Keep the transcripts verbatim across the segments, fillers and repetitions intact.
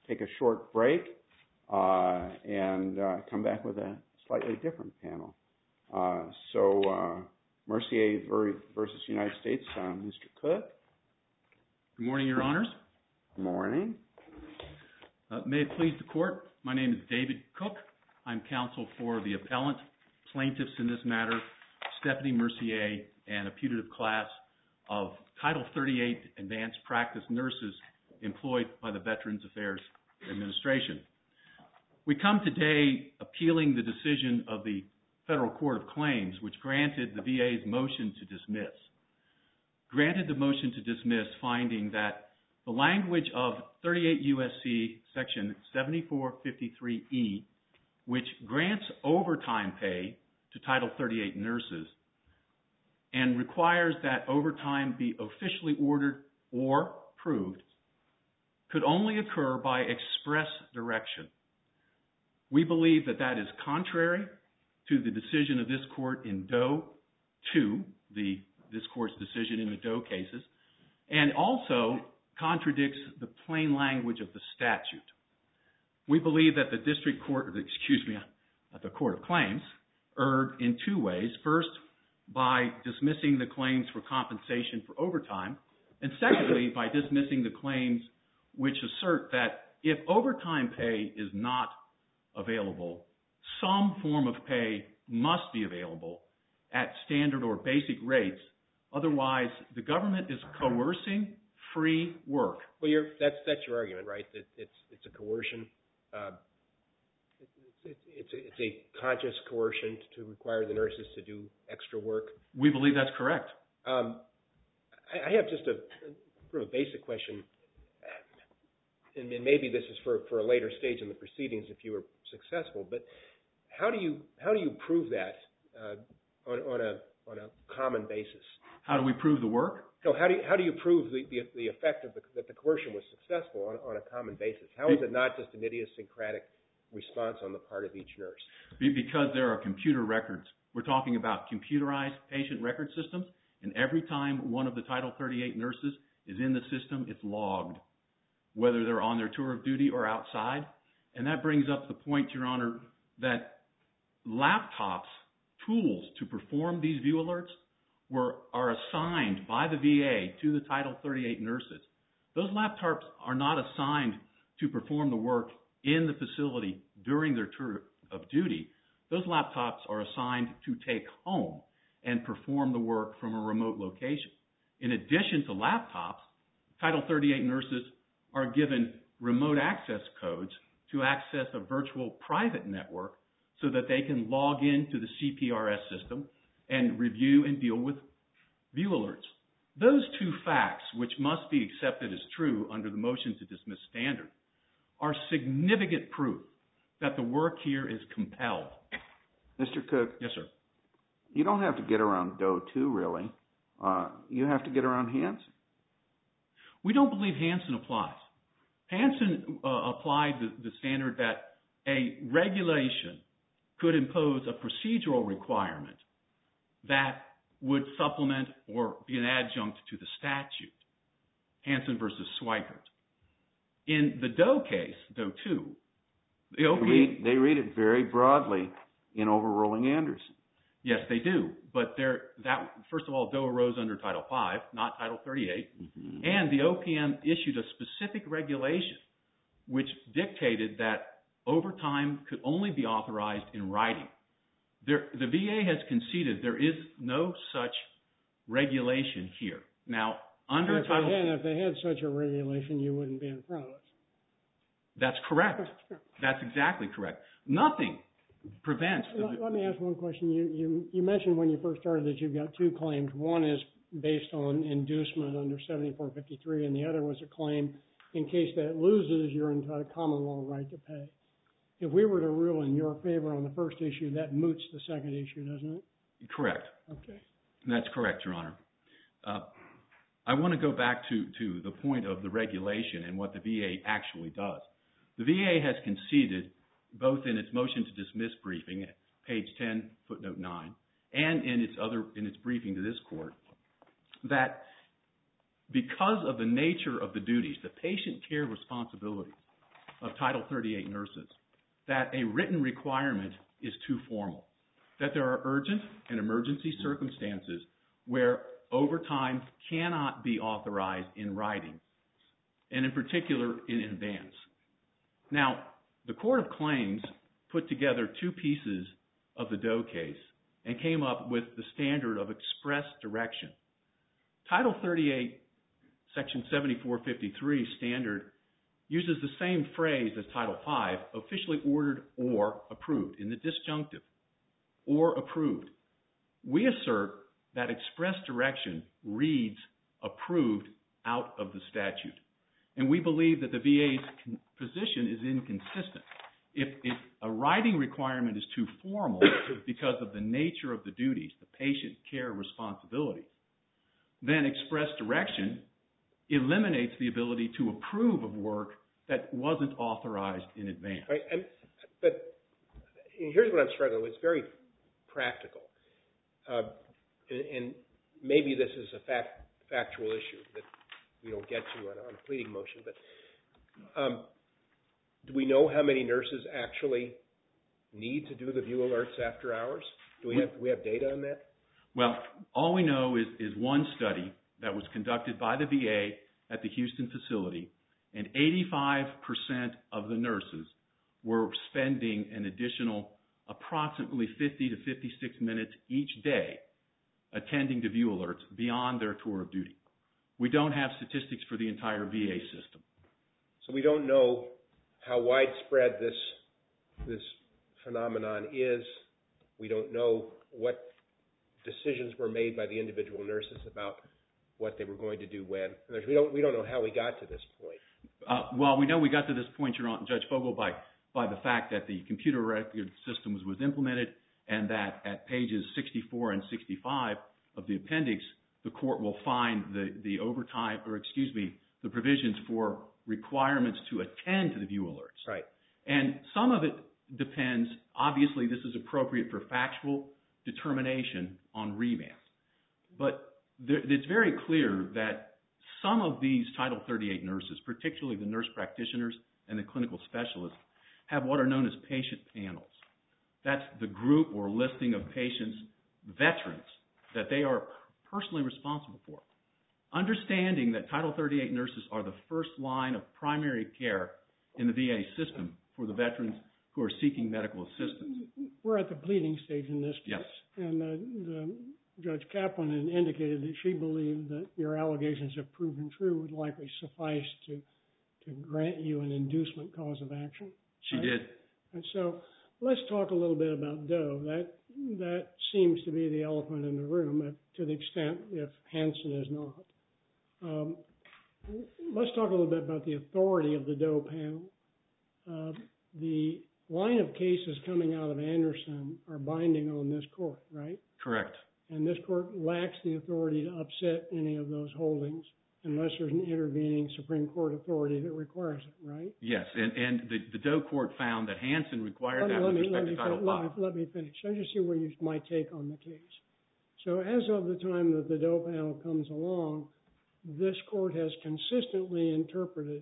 take a short break uh, and uh, come back with a slightly different panel. Uh, so, uh, Mercier versus United States, uh, Mister Cook. Good morning, Your Honors. Good morning. Uh, may it please the Court, my name is David Cook. I'm counsel for the appellant, plaintiffs in this matter, Stephanie Mercier, and a putative class of Title thirty-eight advanced practice nurses employed by the Veterans Affairs Administration. We come today appealing the decision of the Federal Court of Claims, which granted the V A's motion to dismiss. Granted the motion to dismiss, finding that the language of thirty-eight U S C Section seventy-four fifty-three E, which grants overtime pay to Title thirty-eight nurses and requires that overtime be officially ordered or approved, could only occur by express direction. We believe that that is contrary to the decision of this Court in Doe two, the, this Court's decision in the Doe cases, and also contradicts the plain language of the statute. We believe that the District Court, excuse me, the Court of Claims, erred in two ways. First, by dismissing the claims for compensation for overtime, and secondly, by dismissing the claims which assert that if overtime pay is not available, some form of pay must be available at standard or basic rates. Otherwise, the government is coercing free work. Well, you're, that's that's your argument, right? That it's it's a coercion. Uh, it's it's a, it's a conscious coercion to require the nurses to do extra work. We believe that's correct. Um, I, I have just a sort of a basic question, and maybe this is for, for a later stage in the proceedings if you were successful. But how do you how do you prove that uh, on on a on a common basis? How do we prove the work? No, how do you, how do you prove the, the, the effect of the, that the coercion was successful on, on a common basis? How is it not just an idiosyncratic response on the part of each nurse? Because there are computer records. We're talking about computerized patient record systems, and every time one of the Title thirty-eight nurses is in the system, it's logged, whether they're on their tour of duty or outside. And that brings up the point, Your Honor, that laptops, tools to perform these view alerts, were are assigned by the V A to the Title thirty-eight nurses. Those laptops are not assigned to perform the work in the facility during their tour of duty. Those laptops are assigned to take home and perform the work from a remote location. In addition to laptops, Title thirty-eight nurses are given remote access codes to access a virtual private network so that they can log into the C P R S system and review and deal with view alerts. Those two facts, which must be accepted as true under the motion to dismiss standard, are significant proof that the work here is compelled. Mister Cook? Yes, sir. You don't have to get around Doe two, really. Uh, you have to get around Hansen. We don't believe Hansen applies. Hansen uh, applied the, the standard that a regulation could impose a procedural requirement that would supplement or be an adjunct to the statute, Hansen versus Swikert. In the Doe case, Doe two, the O P M... They read, they read it very broadly in overruling Anderson. Yes, they do. But they're, that first of all, Doe arose under Title five, not Title thirty-eight. Mm-hmm. And the O P M issued a specific regulation which dictated that overtime could only be authorized in writing. There, the V A has conceded there is no such regulation here. Now, under if Title... They had, if they had such a regulation, you wouldn't be in front of us. That's correct. That's exactly correct. Nothing prevents... Let, let me ask one question. You, you, you mentioned when you first started that you've got two claims. One is based on inducement under seventy-four fifty-three, and the other was a claim in case that loses, you're entitled common law right to pay. If we were to rule in your favor on the first issue, that moots the second issue, doesn't it? Correct. Okay. That's correct, Your Honor. Uh, I want to go back to, to the point of the regulation and what the V A actually does. The V A has conceded, both in its motion to dismiss briefing at page ten, footnote nine, and in its other in its briefing to this court, that because of the nature of the duties, the patient care responsibilities of Title thirty-eight nurses that a written requirement is too formal, that there are urgent and emergency circumstances where overtime cannot be authorized in writing, and in particular in advance. Now, the Court of Claims put together two pieces of the Doe case and came up with the standard of express direction. Title thirty-eight, Section seventy-four fifty-three standard uses the same phrase as Title five, officially ordered or approved, in the disjunctive, or approved. We assert that express direction reads approved out of the statute. And we believe that the V A's position is inconsistent. If, if a writing requirement is too formal because of the nature of the duties, the patient care responsibilities, then express direction eliminates the ability to approve of work that wasn't authorized in advance. Right, and, but here's what I'm struggling with. It's very practical. Uh, and, and maybe this is a fact, factual issue that we don't get to on, on a pleading motion, but um, do we know how many nurses actually need to do the view alerts after hours? Do we have, do we have data on that? Well, all we know is, is one study that was conducted by the V A at the Houston facility, and eighty-five percent of the nurses were spending an additional approximately fifty to fifty-six minutes each day attending to view alerts beyond their tour of duty. We don't have statistics for the entire V A system. So we don't know how widespread this this phenomenon is. We don't know what decisions were made by the individual nurses about what they were going to do when. We don't we don't know how we got to this point. Uh, well, we know we got to this point, Your Honor, Judge Fogel, by by the fact that the computer record system was, was implemented, and that at pages sixty-four and sixty-five of the appendix, the court will find the, the overtime, or excuse me, the provisions for requirements to attend to the view alerts. Right. And some of it depends, obviously this is appropriate for factual determination on remand. But there, it's very clear that some of these Title thirty-eight nurses, particularly the nurse practitioners and the clinical specialists, have what are known as patient panels. That's the group or listing of patients, veterans, that they are personally responsible for. Understanding that Title thirty-eight nurses are the first line of primary care in the V A system for the veterans who are seeking medical assistance. We're at the pleading stage in this case. Yes. And the, the Judge Kaplan had indicated that she believed that your allegations, if proven true, would likely suffice to, to grant you an inducement cause of action. She right? did. And so let's talk a little bit about Doe. That that seems to be the elephant in the room, to the extent if Hansen is not. Um, let's talk a little bit about the authority of the Doe panel. Uh, the line of cases coming out of Anderson are binding on this court, right? Correct. And this court lacks the authority to upset any of those holdings unless there's an intervening Supreme Court authority that requires it, right? Yes, and, and the, the Doe court found that Hansen required that let with me, respect let to me, Title let five. me, let me finish. I just see where you might take on the case. So as of the time that the Doe panel comes along, this court has consistently interpreted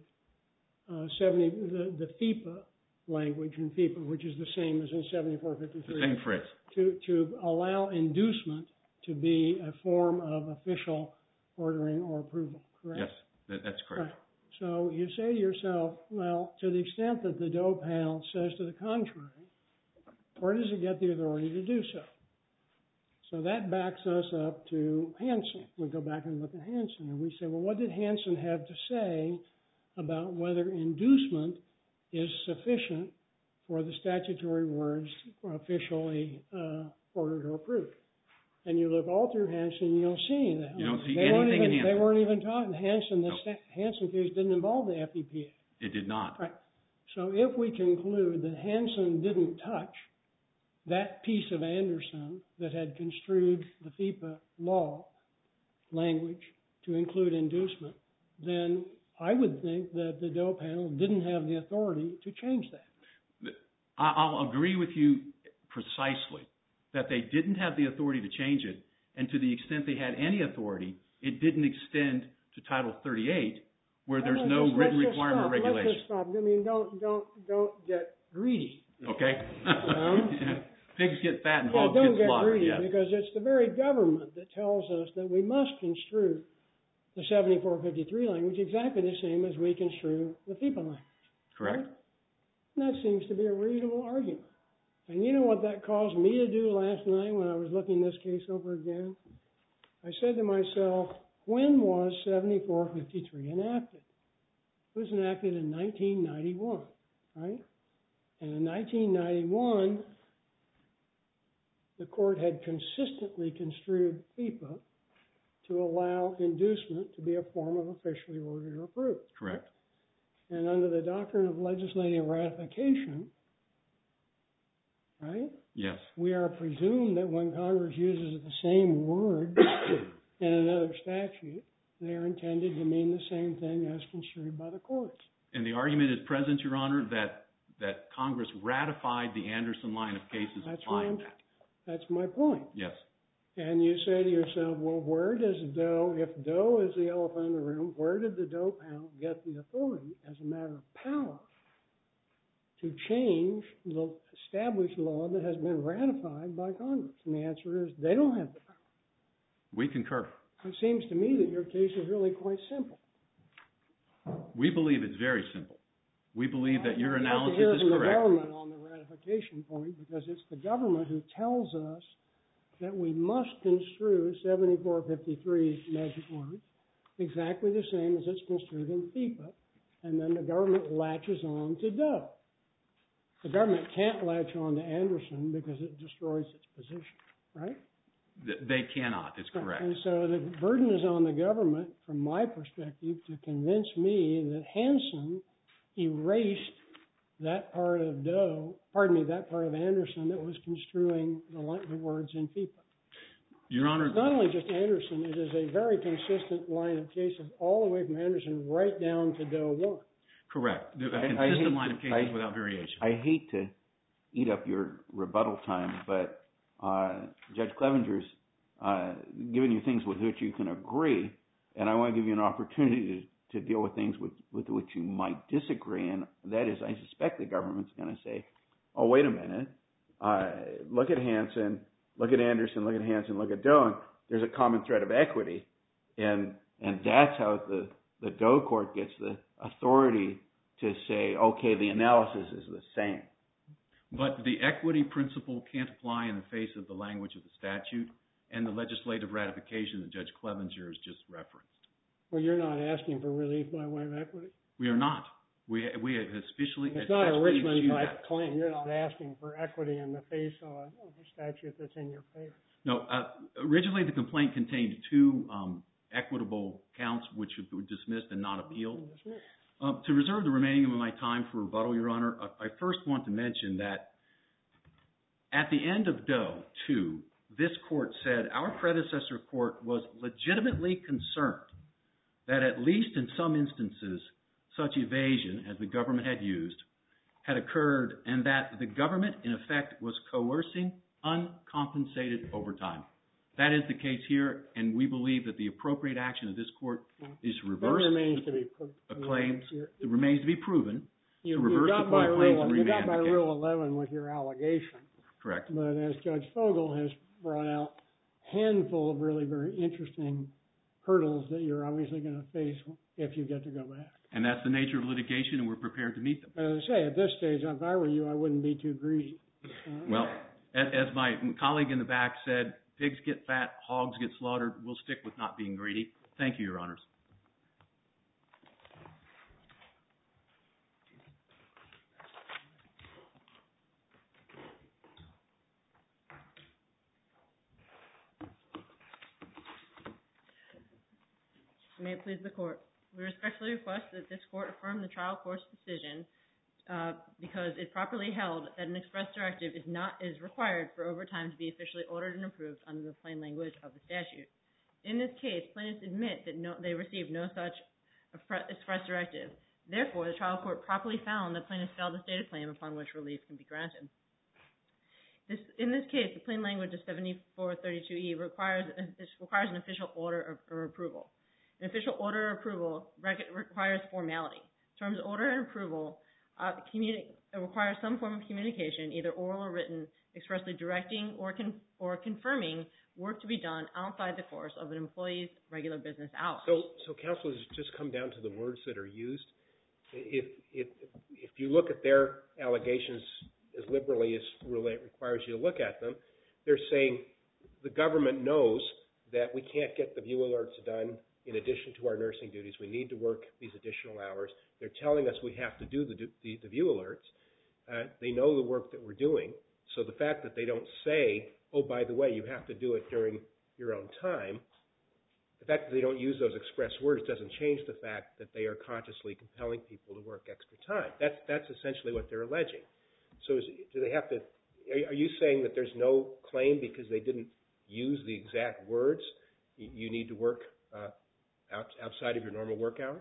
uh, seventy the, the FIPA language in FIPA, which is the same as in seventy-four fifty-three. The same phrase. To, to allow inducement to be a form of official ordering or approval, correct? Yes, that, that's correct. Right. So you say to yourself, well, to the extent that the Doe panel says to the contrary, where does it get the authority to do so? So that backs us up to Hansen. We go back and look at Hansen, and we say, well, what did Hansen have to say about whether inducement is sufficient for the statutory words officially uh, ordered or approved? And you look all through Hansen, you don't see any of that. You don't see they weren't anything even, in Hansen. They weren't even taught in Hansen. The No. sta- Hansen case didn't involve the F E P A. It did not. Right. So if we conclude that Hansen didn't touch that piece of Anderson that had construed the FIPA law language to include inducement, then I would think that the Doe panel didn't have the authority to change that. I'll agree with you precisely that they didn't have the authority to change it, and to the extent they had any authority, it didn't extend to Title thirty-eight, where there's Let's no just- written let's just requirement stop. or regulation. Let's just stop. I mean, don't don't don't get greedy. Okay. Um, Pigs get fat and Yeah, hogs don't get get slaughtered. greedy Yes. because it's the very government that tells us that we must construe the seventy-four fifty-three language exactly the same as we construe the FIPA language. Correct. And that seems to be a reasonable argument. And you know what that caused me to do last night when I was looking this case over again? I said to myself, when was seventy-four fifty-three enacted? It was enacted in nineteen ninety-one, right? And in nineteen ninety-one, the court had consistently construed FIPA to allow inducement to be a form of officially ordered or approved. Correct. And under the doctrine of legislative ratification, right? Yes. We are presumed that when Congress uses the same word in another statute, they are intended to mean the same thing as construed by the courts. And the argument is present, Your Honor, that that Congress ratified the Anderson line of cases That's applying right. that. That's my point. Yes. And you say to yourself, well, where does Doe, if Doe is the elephant in the room, where did the Doe panel get the authority as a matter of power to change the established law that has been ratified by Congress? And the answer is they don't have the power. We concur. It seems to me that your case is really quite simple. We believe it's very simple. We believe that your I'd like analysis to hear is from correct. the government on the ratification point, because it's the government who tells us that we must construe seventy-four fifty-three's magic words exactly the same as it's construed in FIPA, and then the government latches on to Doe. The government can't latch on to Anderson because it destroys its position, right? Th- They cannot. It's correct. And so the burden is on the government, from my perspective, to convince me that Hansen erased that part of Doe, pardon me, that part of Anderson that was construing the, the words in FIPA. Your Honor, It's not only just Anderson, it is a very consistent line of cases all the way from Anderson right down to Doe one. correct. The- A I- I consistent hate line to- of cases I- without variation. I hate to eat up your rebuttal time, but uh, Judge Clevenger's uh, given you things with which you can agree, and I want to give you an opportunity to, to deal with things with, with which you might disagree, and that is I suspect the government's going to say, oh, wait a minute, uh, look at Hansen, look at Anderson, look at Hansen, look at Doe, and there's a common thread of equity, and and that's how the, the Doe court gets the authority to say, okay, the analysis is the same. But the equity principle can't apply in the face of the language of the statute and the legislative ratification that Judge Clevenger has just referenced. Well, you're not asking for relief by way of equity. We are not. We we have especially It's not a especially Richmond eschewed type that. claim. You're not asking for equity in the face of a, of a statute that's in your favor. No, uh, originally the complaint contained two um, equitable counts which were dismissed and not appealed. Uh, to reserve the remaining of my time for rebuttal, Your Honor, I, I first want to mention that at the end of Doe two, this court said our predecessor court was legitimately concerned that at least in some instances such evasion as the government had used had occurred and that the government in effect was coercing uncompensated overtime. That is the case here, and we believe that the appropriate action of this court is to reverse That remains to be proved. a claim. It remains to be proven. You, to reverse you got the by court claims rule, and you got remand by the case. Rule eleven with your allegation. Correct. But as Judge Fogel has brought out, handful of really very interesting hurdles that you're obviously going to face if you get to go back. And that's the nature of litigation, and we're prepared to meet them. But as I say, at this stage, if I were you, I wouldn't be too greedy. Uh, Well, as, as my colleague in the back said, pigs get fat, hogs get slaughtered. We'll stick with not being greedy. Thank you, Your Honors. May it please the Court. We respectfully request that this Court affirm the trial court's decision uh, because it properly held that an express directive is not is required for overtime to be officially ordered and approved under the plain language of the statute. In this case, plaintiffs admit that no, they received no such express directive. Therefore, the trial court properly found that plaintiffs failed to state a claim upon which relief can be granted. This, in this case, the plain language of seventy-four thirty-two E requires, requires an official order or, or approval. An official order or approval rec- requires formality. Terms order and approval uh, communi- require some form of communication, either oral or written, expressly directing or con- or confirming work to be done outside the course of an employee's regular business hours. So, so counsel, has just come down to the words that are used. If if if you look at their allegations as liberally as Rule eight requires you to look at them, they're saying the government knows that we can't get the view alerts done in addition to our nursing duties. We need to work these additional hours. They're telling us we have to do the the, the view alerts. Uh, they know the work that we're doing. So the fact that they don't say, oh, by the way, you have to do it during your own time, the fact that they don't use those express words doesn't change the fact that they are consciously compelling people to work extra time. That's that's essentially what they're alleging. So is, do they have to? Are, are you saying that there's no claim because they didn't use the exact words? You, you need to work uh, out, outside of your normal work hours?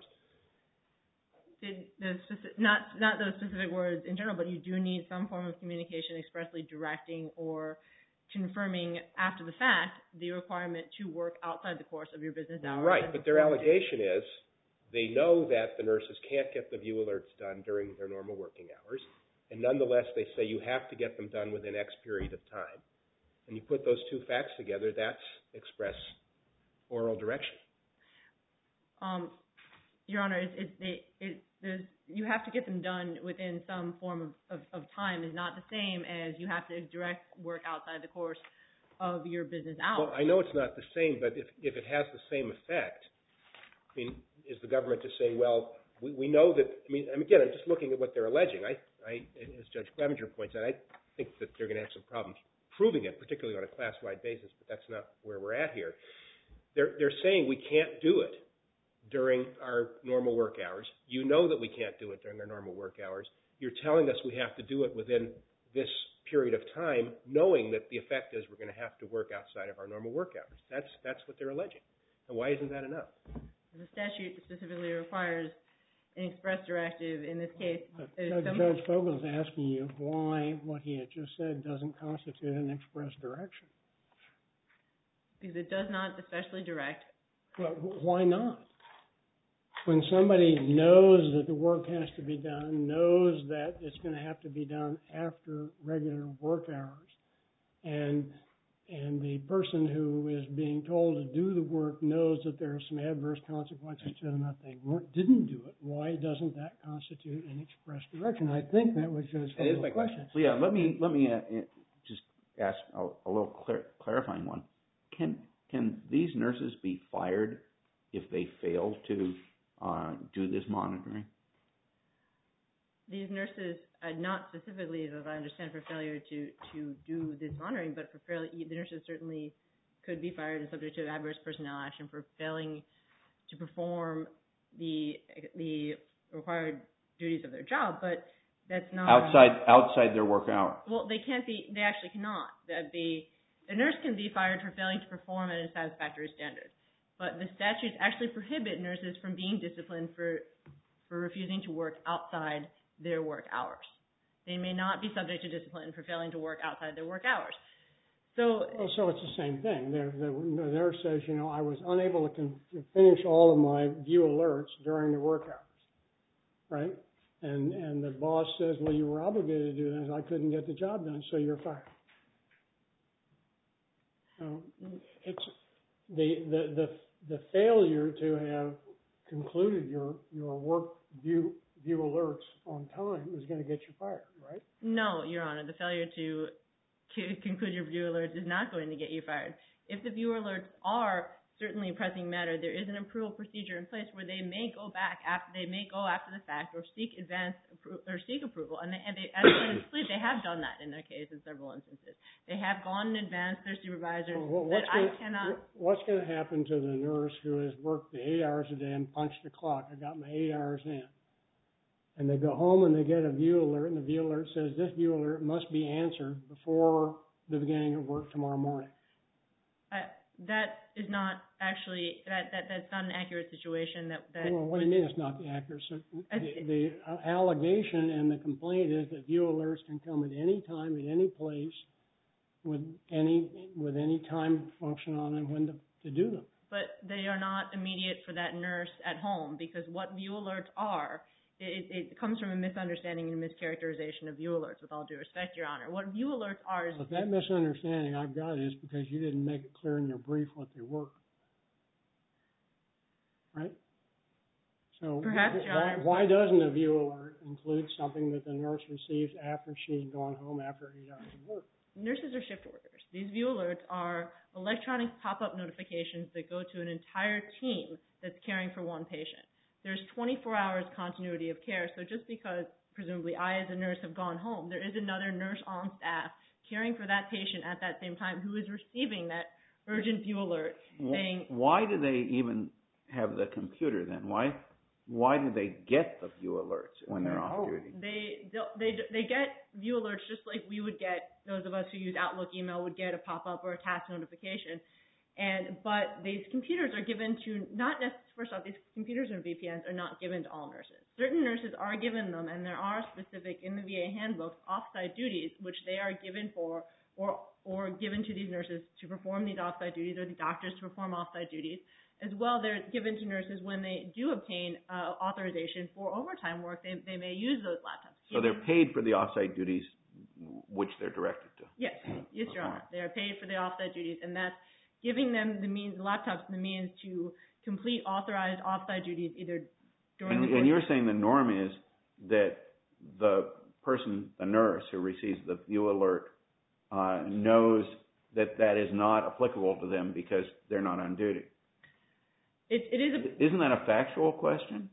Did the specific, not not those specific words in general, but you do need some form of communication expressly directing or confirming after the fact the requirement to work outside the course of your business hours. Right, but their allegation is they know that the nurses can't get the view alerts done during their normal working hours, and nonetheless they say you have to get them done within X period of time. And you put those two facts together, that's express oral direction. Um, Your Honor, it, it, it, it, there's, you have to get them done within some form of, of, of time is not the same as you have to direct work outside the course of your business hours. Well, I know it's not the same, but if, if it has the same effect, I mean, is the government just saying, well, we, we know that, I mean, again, I'm just looking at what they're alleging. I, I, as Judge Clevenger points out, I think that they're going to have some problems proving it, particularly on a class-wide basis, but that's not where we're at here. They're, they're saying we can't do it during our normal work hours. You know that we can't do it during our normal work hours. You're telling us we have to do it within this period of time, knowing that the effect is we're going to have to work outside of our normal work hours. That's that's what they're alleging. And why isn't that enough? The statute specifically requires an express directive. In this case, Judge, some... Judge Fogel is asking you why what he had just said doesn't constitute an express direction. Because it does not especially direct. Well, why not? When somebody knows that the work has to be done, knows that it's going to have to be done after regular work hours, and and the person who is being told to do the work knows that there are some adverse consequences to them if they weren't, didn't do it, why doesn't that constitute an express direction? I think that was Judge Fogel's question. So yeah, let me let me uh, just ask a, a little clar- clarifying one. Can can these nurses be fired if they fail to Uh, do this monitoring? These nurses, uh, not specifically, as I understand, for failure to, to do this monitoring, but for failure, the nurses certainly could be fired and subject to adverse personnel action for failing to perform the the required duties of their job. But that's not outside outside their work hours. Well, they can't be. They actually cannot. That the a nurse can be fired for failing to perform at a satisfactory standard. But the statutes actually prohibit nurses from being disciplined for for refusing to work outside their work hours. They may not be subject to discipline for failing to work outside their work hours. So, well, so it's the same thing. The, the, the nurse says, you know, I was unable to, con- to finish all of my view alerts during the work hours, right? And and the boss says, well, you were obligated to do this. I couldn't get the job done, so you're fired. So it's the the the the failure to have concluded your your work view view alerts on time is going to get you fired, right? No, Your Honor. The failure to c- conclude your view alerts is not going to get you fired. If the view alerts are certainly a pressing matter, there is an approval procedure in place where they may go back after they may go after the fact or seek advance appro- or seek approval, and they, and they as they they have done that in their case in several instances. They have gone in advance their supervisors well, that I gonna, cannot. What's going to happen to the nurse who has worked the eight hours a day and punched the clock? I got my eight hours in, and they go home and they get a view alert, and the view alert says this view alert must be answered before the beginning of work tomorrow morning. Uh, That is not actually that, that that's not an accurate situation. That, that well, what do you mean it's not the accurate? So the, the allegation and the complaint is that view alerts can come at any time, at any place, with any with any time function on them when to, to do them. but they are not immediate for that nurse at home, because what view alerts are, it, it comes from a misunderstanding and mischaracterization of view alerts, with all due respect, Your Honor. What view alerts are is... But that misunderstanding I've got is because you didn't make it clear in your brief what they were. Right? So Perhaps, Your why, Honor. why doesn't a view alert include something that the nurse receives after she's gone home after eight hours of work? Nurses are shift workers. These view alerts are electronic pop-up notifications that go to an entire team that's caring for one patient. There's twenty-four hours continuity of care, so just because presumably I as a nurse have gone home, there is another nurse on staff caring for that patient at that same time who is receiving that urgent view alert saying... Why do they even have the computer then? Why why do they get the view alerts when they're off duty? They, they, they get view alerts just like we would get, those of us who use Outlook email would get a pop-up or a task notification. And But these computers are given to, not necessarily, first off, these computers and V P Ns are not given to all nurses. Certain nurses are given them, and there are specific, in the V A handbooks, off-site duties, which they are given for, or or given to these nurses to perform these off-site duties, or the doctors to perform off-site duties. As well, they're given to nurses when they do obtain uh, authorization for overtime work. They, they may use those laptops. So they're paid for the off-site duties which they're directed to? Yes. Yes, Your Honor. They are paid for the off-site duties, and that's giving them the means, the laptops, the means to complete authorized off-site duties either during and, the... And you're saying the norm is that the person, the nurse who receives the view alert uh, knows that that is not applicable to them because they're not on duty? It, it is a, Isn't that a factual question?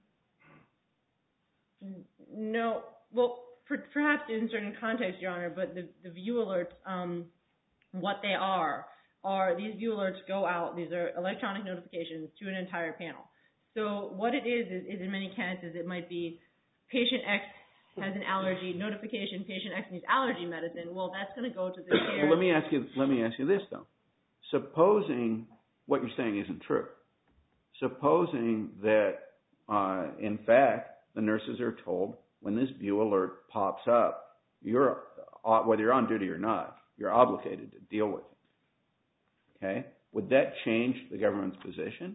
No. Well, per, perhaps in certain contexts, Your Honor, but the, the view alerts, um, what they are, are these view alerts go out, these are electronic notifications to an entire panel. So what it is, is, is in many cases, it might be patient X has an allergy, notification, patient X needs allergy medicine. Well, that's going to go to the care. Well, let me ask you, let me ask you this, though. Supposing what you're saying isn't true. Supposing that, uh, in fact, the nurses are told when this view alert pops up, you're uh, whether you're on duty or not, you're obligated to deal with it. Okay? Would that change the government's position?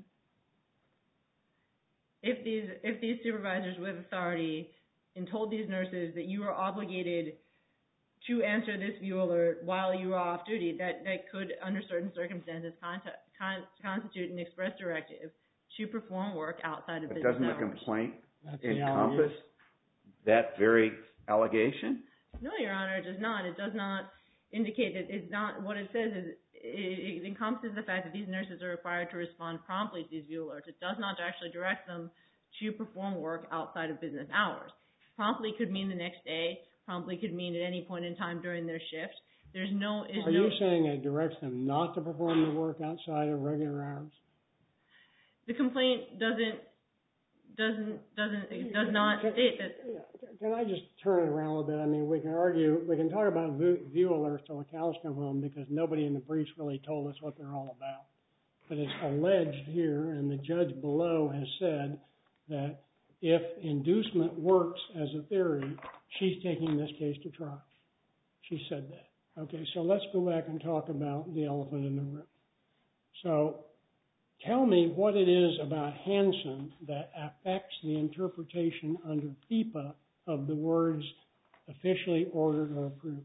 If these if these supervisors with authority and told these nurses that you are obligated to answer this view alert while you are off duty, that, that could, under certain circumstances, con- con- constitute an express directive to perform work outside of But business doesn't the hours. complaint That's the encompass allegation. that very allegation? No, Your Honor, it does not. It does not indicate that it's not. What it says is it, it encompasses the fact that these nurses are required to respond promptly to these view alerts. It does not actually direct them to perform work outside of business hours. Promptly could mean the next day. Promptly could mean at any point in time during their shift. There's no. Is Are no, you saying it directs them not to perform the work outside of regular hours? The complaint doesn't doesn't doesn't it does not state that. Can I just turn it around a little bit? I mean, we can argue, we can talk about view, view alerts till the cows come home because nobody in the briefs really told us what they're all about. But it's alleged here, and the judge below has said that if inducement works as a theory, she's taking this case to trial. She said that. Okay, so let's go back and talk about the elephant in the room. So tell me what it is about Hansen that affects the interpretation under FIPA of the words officially ordered or approved.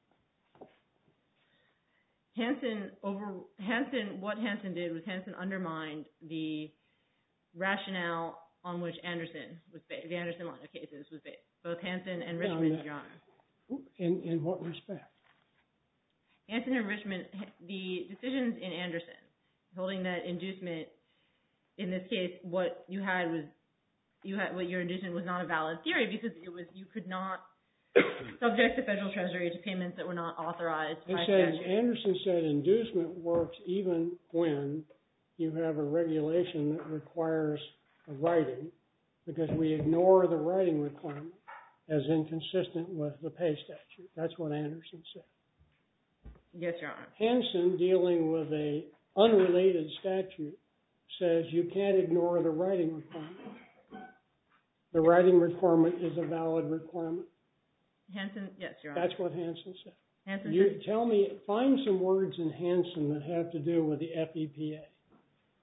Hansen over Hansen. What Hansen did was Hansen undermined the rationale on which Anderson was based. The Anderson line of cases was based. Both Hansen and Richmond, Your Honor. In in what respect? Hansen and Richmond, the decisions in Anderson, holding that inducement, in this case, what you had was, you had what your inducement was not a valid theory because it was you could not subject the federal treasury to payments that were not authorized They by said, statute. Anderson said inducement works even when you have a regulation that requires a writing because we ignore the writing requirement as inconsistent with the pay statute. That's what Anderson said. Yes, Your Honor. Hansen, dealing with a unrelated statute, says you can't ignore the writing requirement. The writing requirement is a valid requirement. Hansen, yes, Your Honor. That's what Hansen said. Hansen You said, tell me, find some words in Hansen that have to do with the F E P A.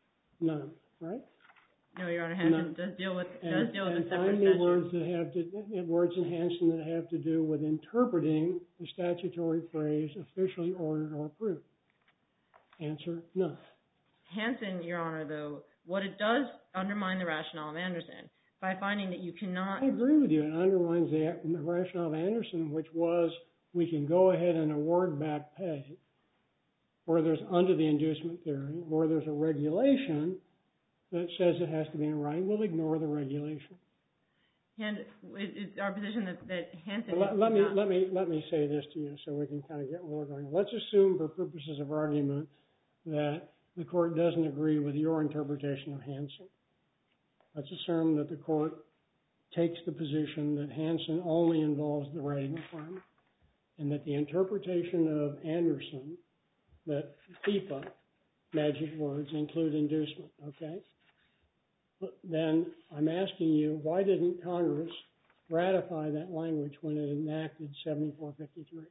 none, right? No, Your Honor, Hansen None. does deal with And, does deal with and a separate find me statute. words that have to words in Hansen that have to do with interpreting the statutory phrase officially ordered or approved. Answer: none. Hansen, Your Honor, though, what it does undermine the rationale of Anderson by finding that you cannot. I agree with you. It undermines the, the rationale of Anderson, which was we can go ahead and award back pay where there's under the inducement theory, where there's a regulation that says it has to be in writing. We'll ignore the regulation. And it's our position that, that Hansen. Let, let me not... let me let me say this to you, so we can kind of get where we're going. Let's assume, for purposes of argument, that the court doesn't agree with your interpretation of Hansen. Let's assume that the court takes the position that Hansen only involves the writing requirement, and that the interpretation of Anderson, that FIPA, magic words, include inducement. Okay. Then I'm asking you, why didn't Congress ratify that language when it enacted seventy-four fifty-three?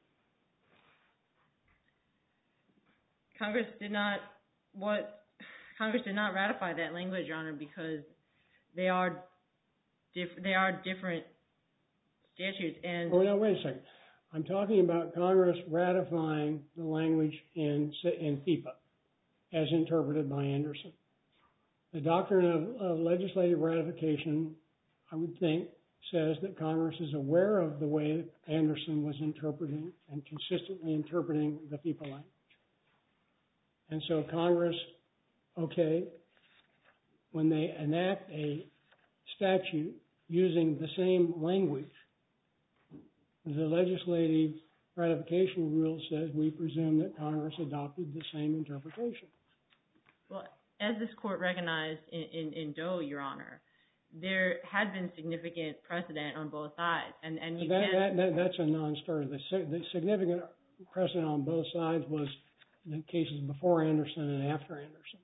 Congress did not what Congress did not ratify that language, Your Honor, because they are diff- they are different statutes. And oh no, wait a second. I'm talking about Congress ratifying the language in in FIPA as interpreted by Anderson. The doctrine of, of legislative ratification, I would think, says that Congress is aware of the way Anderson was interpreting and consistently interpreting the FIPA language. And so Congress, okay, when they enact a statute using the same language, the legislative ratification rule says we presume that Congress adopted the same interpretation. Well, as this court recognized in, in, in Doe, Your Honor, there had been significant precedent on both sides, and and you that, can't. That, that, that's a non-starter. The, the significant precedent on both sides was the cases before Anderson and after Anderson.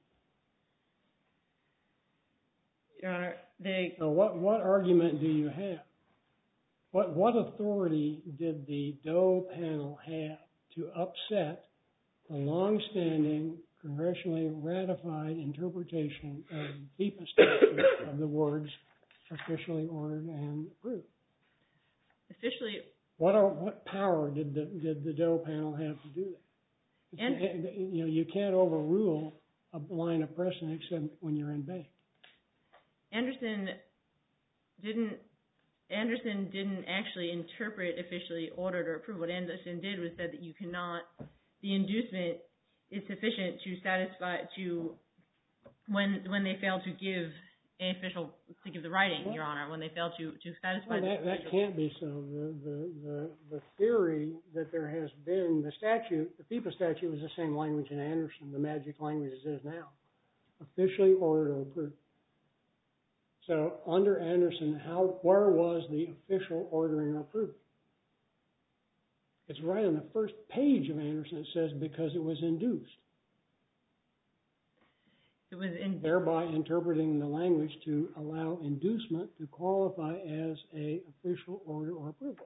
Your Honor, the so what what argument do you have? What what authority did the Doe panel have to upset the long-standing congressionally ratified interpretation of FIPA statute of the words officially ordered and approved? Officially. What are, what power did the did the Doe panel have to do that? And, you know, you can't overrule a line of precedent except when you're in bank. Anderson didn't. Anderson didn't actually interpret officially ordered or approved. What Anderson did was said that you cannot. The inducement is sufficient to satisfy to when when they fail to give an official to give the writing, well, Your Honor, when they fail to, to satisfy. Well, that that can't be so. The, the the the theory that there has been the statute, the FIPA statute was the same language in Anderson. The magic language as it is now, officially ordered or approved. So under Anderson, how where was the official ordering or approving? It's right on the first page of Anderson. It says because it was induced. It was in, thereby interpreting the language to allow inducement to qualify as a official order or approval.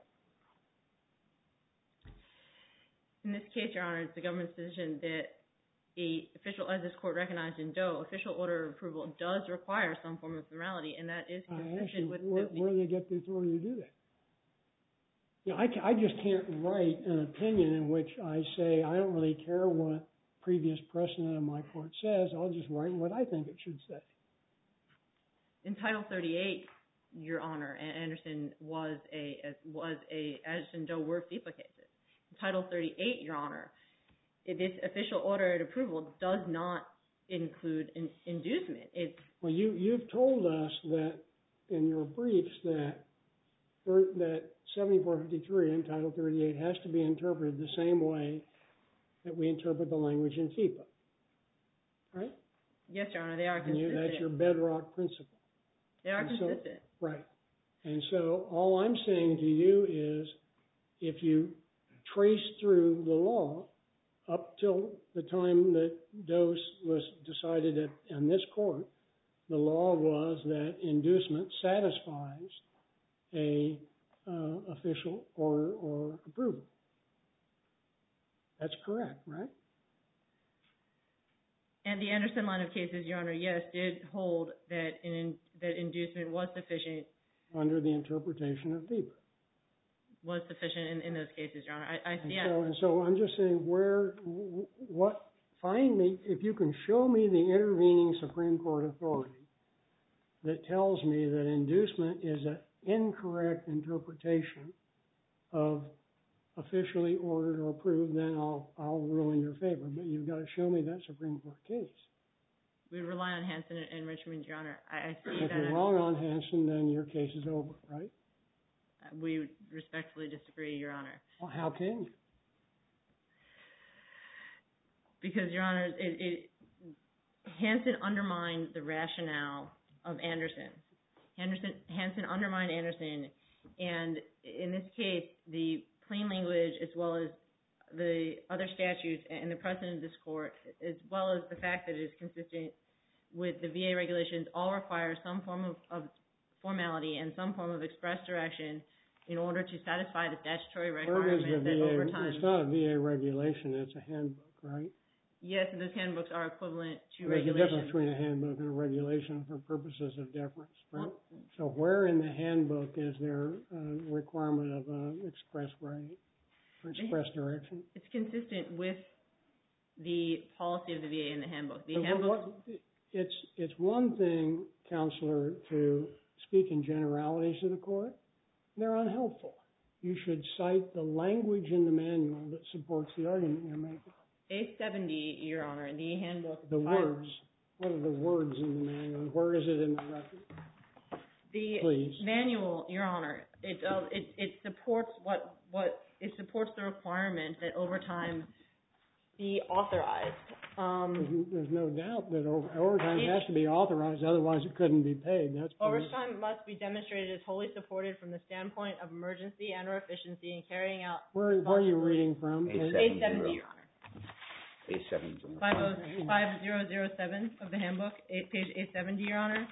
In this case, Your Honor, it's the government's position that a official, as this court recognized in Doe, official order or approval does require some form of formality, and that is consistent with where, the, where do they get the authority to do that? You know, I, I just can't write an opinion in which I say I don't really care what previous precedent of my court says. I'll just write what I think it should say. In Title thirty-eight, Your Honor, Anderson was a was a Anderson Doe were FIPA cases. In Title thirty-eight, Your Honor, this official order and approval does not include in, inducement. It's well, you you've told us that in your briefs that that seventy-four fifty-three in Title thirty-eight has to be interpreted the same way that we interpret the language in FIPA, right? Yes, Your Honor, they are consistent. You, that's your bedrock principle. They are and consistent. So, right. And so all I'm saying to you is if you trace through the law up till the time that Doe was decided at, in this court, the law was that inducement satisfies a uh, official order or approval. That's correct, right? And the Anderson line of cases, Your Honor, yes, did hold that in, that inducement was sufficient. Under the interpretation of VIPA. Was sufficient in, in those cases, Your Honor. I, I see. And so, and so I'm just saying where, what, find me, if you can show me the intervening Supreme Court authority that tells me that inducement is an incorrect interpretation of officially ordered or approved, then I'll, I'll rule in your favor. But you've got to show me that Supreme Court case. We rely on Hansen and Richmond, Your Honor. I, I see if that. If you're wrong on Hansen, then your case is over, right? We respectfully disagree, Your Honor. Well, how can you? Because, Your Honor, it, it Hansen undermined the rationale of Anderson. Anderson. Hansen undermined Anderson, and in this case, the plain language as well as the other statutes and the precedent of this court, as well as the fact that it is consistent with the V A regulations, all require some form of, of formality and some form of express direction in order to satisfy the statutory requirement that over time... It's not a V A regulation, it's a handbook, right? Yes, and those handbooks are equivalent to There's regulations. There's a difference between a handbook and a regulation for purposes of deference, right? Well, so where in the handbook is there a requirement of uh, express writing or express direction? It's consistent with the policy of the V A in the handbook. The so handbook... What, it's, it's one thing, Counselor, to speak in generalities to the court. They're unhelpful. You should cite the language in the manual that supports the argument you're making. A seventy, Your Honor, the handbook... The words. What are the words in the manual? Where is it in the record? The Please. manual, Your Honor, it, uh, it, it supports what, what... It supports the requirement that overtime be authorized. Um, there's, there's no doubt that over, overtime it, has to be authorized, otherwise it couldn't be paid. That's overtime must be demonstrated as wholly supported from the standpoint of emergency and or efficiency in carrying out... Where, where are you reading from? A seventy, Your Honor. A seventy. five thousand seven of the handbook, eight, page A seventy, Your Honor.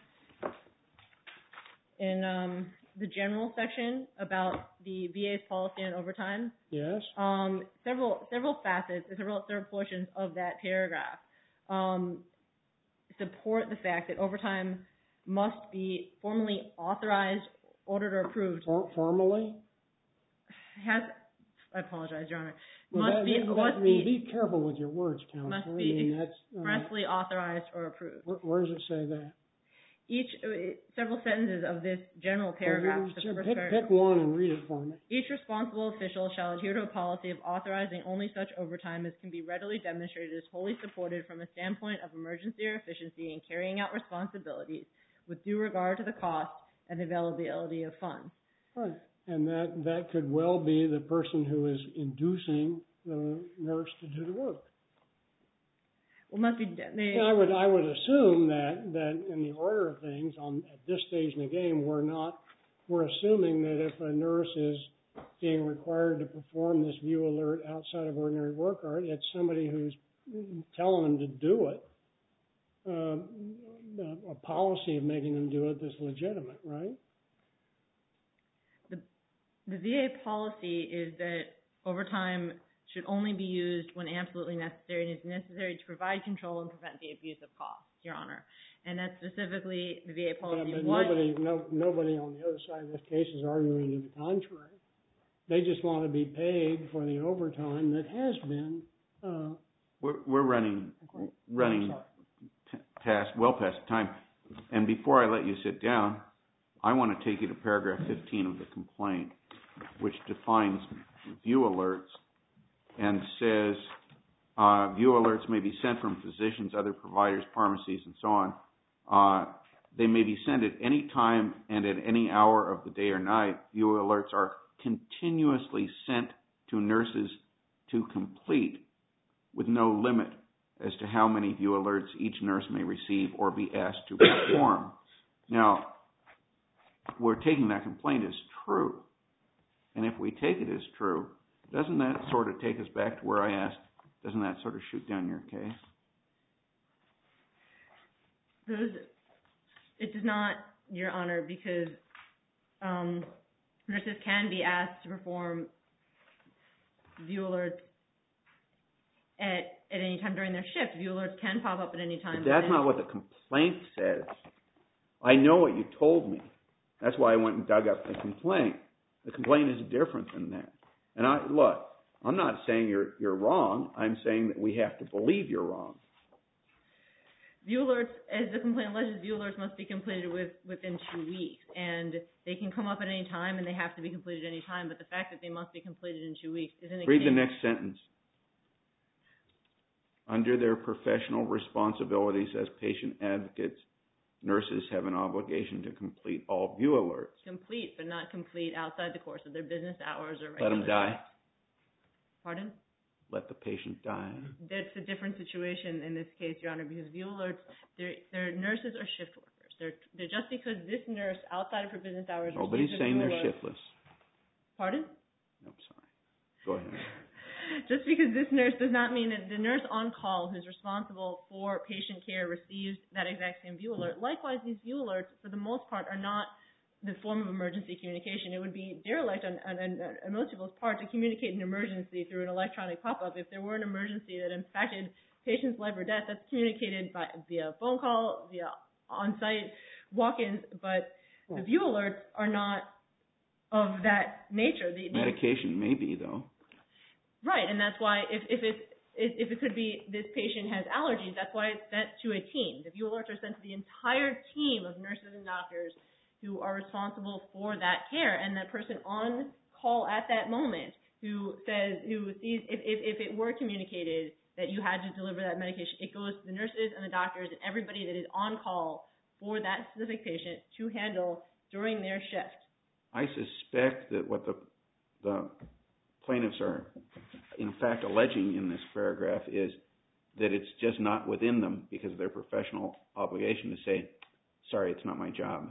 In um, the general section about the V A's policy on overtime, yes, um, several several facets, several several portions of that paragraph um, support the fact that overtime must be formally authorized, ordered, or approved. For, formally? Has I apologize, Your Honor. Well, must that, be that, must I mean, be, be careful with your words, Counselor. Must be I mean, that's, expressly uh, authorized or approved. Where, where does it say that? Each uh, several sentences of this general paragraph. Well, pick, pick one and read it for me. Each responsible official shall adhere to a policy of authorizing only such overtime as can be readily demonstrated as wholly supported from a standpoint of emergency or efficiency in carrying out responsibilities with due regard to the cost and the availability of funds. Right. And that, that could well be the person who is inducing the nurse to do the work. Well, must be. They, and I would I would assume that, that in the order of things on at this stage in the game, we're not we're assuming that if a nurse is being required to perform this view alert outside of ordinary work hours, it's somebody who's telling them to do it. Uh, a policy of making them do it that's legitimate, right? The V A policy is that overtime should only be used when absolutely necessary and is necessary to provide control and prevent the abuse of costs, Your Honor. And that's specifically the V A policy. But, but nobody, no, nobody on the other side of this case is arguing to the contrary. They just want to be paid for the overtime that has been. Uh, we're, we're running running t- past well past time. And before I let you sit down, I want to take you to paragraph fifteen of the complaint, which defines view alerts and says uh, view alerts may be sent from physicians, other providers, pharmacies, and so on. Uh, they may be sent at any time and at any hour of the day or night. View alerts are continuously sent to nurses to complete with no limit as to how many view alerts each nurse may receive or be asked to perform. Now, we're taking that complaint as true. And if we take it as true, doesn't that sort of take us back to where I asked, doesn't that sort of shoot down your case? Those, it does not, Your Honor, because um, nurses can be asked to perform view alerts at, at any time during their shift. View alerts can pop up at any time. But that's not what the complaint says. I know what you told me. That's why I went and dug up the complaint. The complaint is different than that. And I look, I'm not saying you're you're wrong. I'm saying that we have to believe you're wrong. View alerts, as the complaint alleges, view alerts must be completed with, within two weeks. And they can come up at any time, and they have to be completed any time. But the fact that they must be completed in two weeks isn't a Read case. the next sentence. Under their professional responsibilities as patient advocates, nurses have an obligation to complete all view alerts. Complete, but not complete outside the course of their business hours or Let regular them die. shifts. Pardon? Let the patient die. That's a different situation in this case, Your Honor, because view alerts, they're, they're nurses or shift workers. They're, they're just because this nurse outside of her business hours. Nobody's saying they're alert, shiftless. Pardon? I'm sorry. Go ahead. Just because this nurse does not mean that the nurse on call who's responsible for patient care receives that exact same view alert. Likewise, these view alerts, for the most part, are not the form of emergency communication. It would be derelict on, on, on, on most people's part to communicate an emergency through an electronic pop-up. If there were an emergency that impacted patient's life or death, that's communicated by, via phone call, via on-site walk-ins, but the view alerts are not of that nature. The, the, Medication may be, though. Right, and that's why if, if it's if it could be this patient has allergies, that's why it's sent to a team. The view alerts are sent to the entire team of nurses and doctors who are responsible for that care, and that person on call at that moment who says, who sees, if, if, if it were communicated that you had to deliver that medication, it goes to the nurses and the doctors and everybody that is on call for that specific patient to handle during their shift. I suspect that what the the plaintiffs are, in fact, alleging in this paragraph is that it's just not within them because of their professional obligation to say, sorry, it's not my job.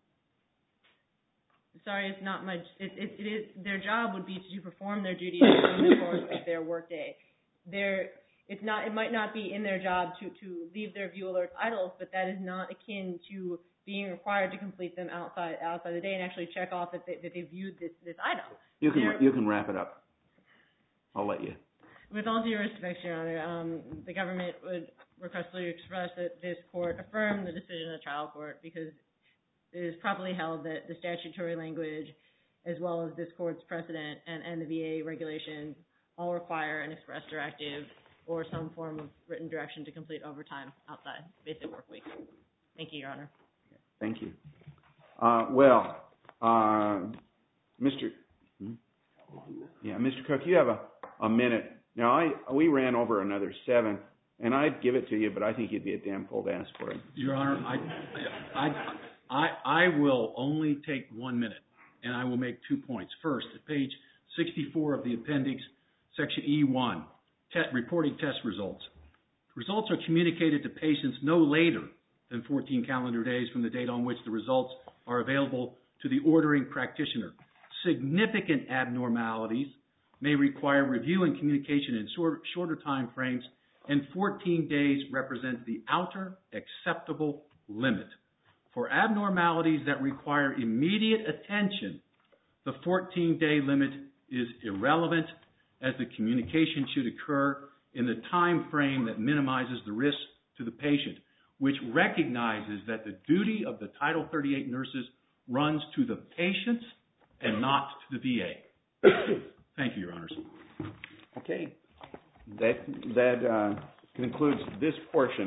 Sorry, it's not my, it, it, it is, their job would be to perform their duties during the course of their workday. Their, it's not, it might not be in their job to, to leave their view alerts idle, but that is not akin to being required to complete them outside outside the day and actually check off that they, that they viewed this, this item. You can They're, you can wrap it up. I'll let you. With all due respect, Your Honor, um, the government would requestfully express that this court affirm the decision of the trial court because it is properly held that the statutory language as well as this court's precedent and, and the V A regulations all require an express directive or some form of written direction to complete overtime outside basic work week. Thank you, Your Honor. Thank you. Uh, well, uh, Mister Hmm? Yeah, Mister Cook, you have a, a minute. Now, I we ran over another seven, and I'd give it to you, but I think you'd be a damn fool to ask for it. Your Honor, I, I, I, I will only take one minute, and I will make two points. First, at page sixty-four of the appendix, section E one, te- reporting test results. Results are communicated to patients no later than fourteen calendar days from the date on which the results are available to the ordering practitioner. Significant abnormalities may require review and communication in short, shorter time frames, and fourteen days represents the outer acceptable limit. For abnormalities that require immediate attention, the fourteen-day limit is irrelevant, as the communication should occur in the time frame that minimizes the risk to the patient, which recognizes that the duty of the Title thirty-eight nurses runs to the patients and not to the V A. Thank you, Your Honors. Okay. That, that uh, concludes this portion